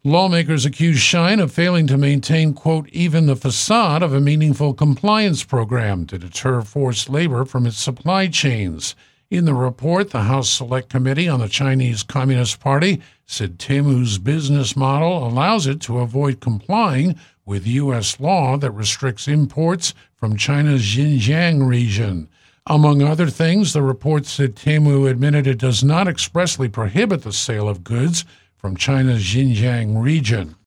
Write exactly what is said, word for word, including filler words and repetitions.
Lawmakers accuse Shine of failing to maintain, quote, even the facade of a meaningful compliance program to deter forced labor from its supply chains. In the report, the House Select Committee on the Chinese Communist Party said Temu's business model allows it to avoid complying with U S law that restricts imports from China's Xinjiang region. Among other things, the report said Temu admitted it does not expressly prohibit the sale of goods from China's Xinjiang region.